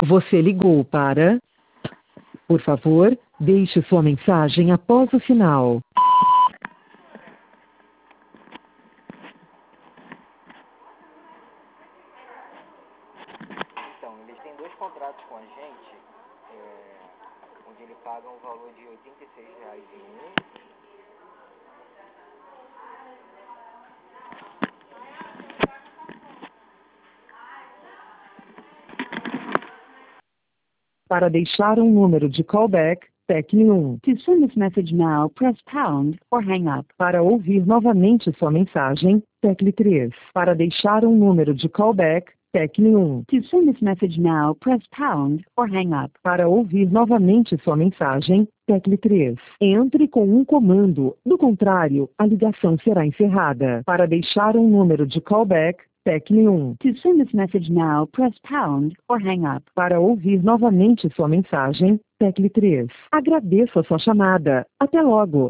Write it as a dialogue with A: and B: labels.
A: Você ligou para... Por favor, deixe sua mensagem após o sinal.
B: Então, eles têm dois contratos com a gente, onde ele paga um valor de R$ 86 em um.
A: Para deixar um número de callback, tecle 1. To send this message now, press pound or hang up. Para ouvir novamente sua mensagem, tecle 3. Para deixar um número de callback, tecle 1. To send this message now, press pound or hang up. Para ouvir novamente sua mensagem, tecle 3. Entre com um comando, do contrário, a ligação será encerrada. Para deixar um número de callback, tecle 1. To send this message now, press pound or hang up. Para ouvir novamente sua mensagem, tecle 3. Agradeço a sua chamada. Até logo.